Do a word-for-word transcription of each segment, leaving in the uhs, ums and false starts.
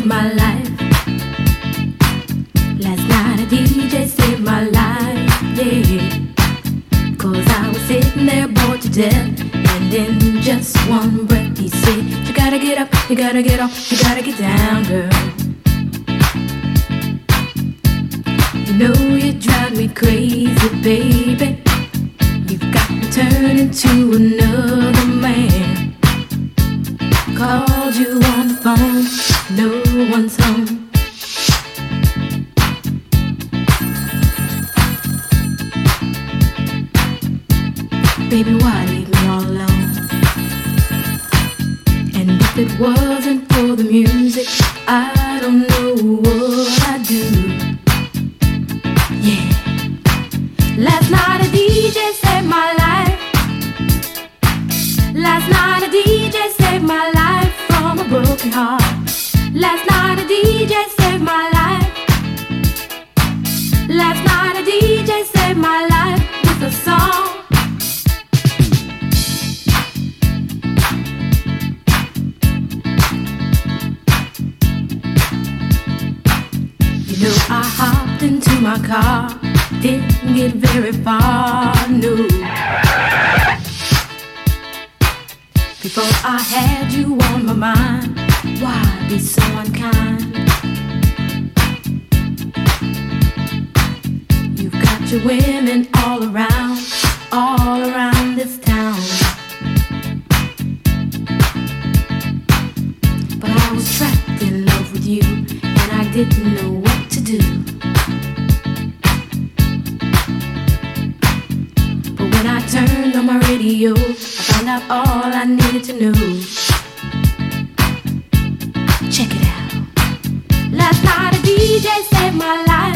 saved my life. Last night a D J saved my life, yeah. Cause I was sitting there bored to death, and in just one breath he said, you gotta get up, you gotta get off, you gotta get down, girl. You know you drive me crazy, baby. You've got me turning into another man. Called you on the phone, no one's home. Baby, why leave me all alone? And if it wasn't for the music, I don't know what I'd do. Yeah. Last night a D J saved my life. Last night a D J saved my life from a broken heart. Last night a D J saved my life. Last night a D J saved my life with a song. You know I hopped into my car, didn't get very far, no. Before I had you on my mind, why be so unkind? You've got your women all around, all around this town. But I was trapped in love with you, and I didn't know what to do. But when I turned on my radio, I found out all I needed to know. Check it out. Last night a D J saved my life.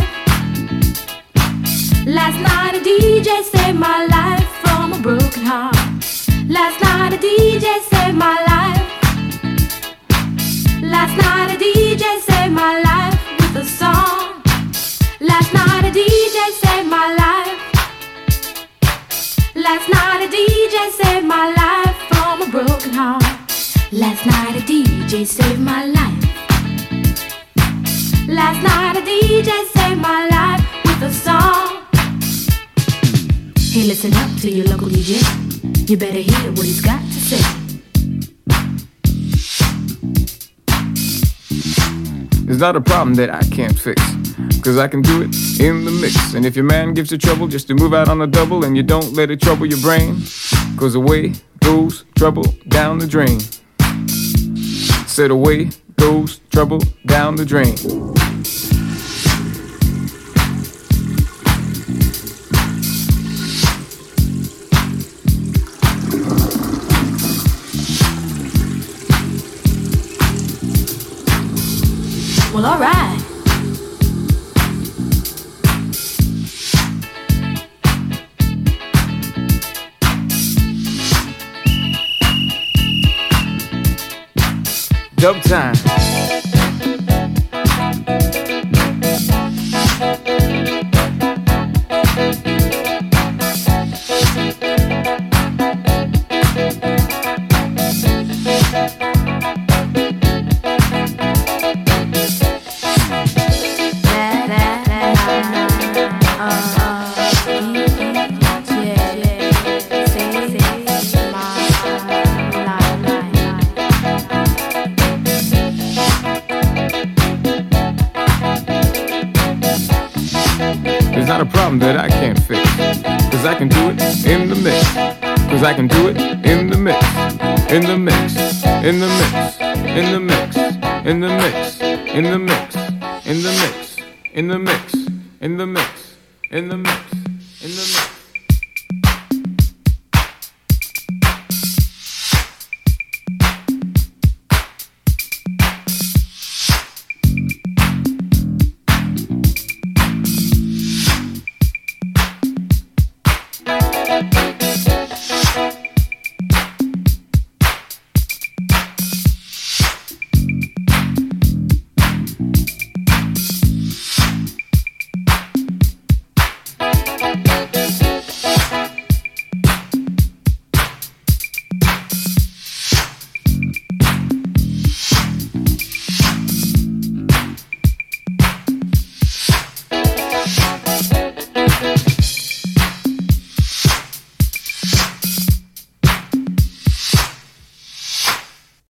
Last night a D J saved my life from a broken heart. Last night a D J saved my life. Last night a D J saved my life with a song. Last night a D J saved my life. Last night a D J saved my life from a broken heart. Last night a D J saved my life. Last night a D J saved my life with a song. Hey, listen up to your local D J. You better hear what he's got to say. There's not a problem that I can't fix, cause I can do it in the mix. And if your man gives you trouble just to move out on the double, and you don't let it trouble your brain, cause away goes trouble down the drain. Said away goes trouble down the drain. Well, alright. Dub time. There's not a problem that I can't fix, cause I can do it in the mix. Cause I can do it in the mix. In the mix. In the mix. In the mix. In the mix. In the mix. In the mix. In the mix. In the mix. In the mix. In the mix.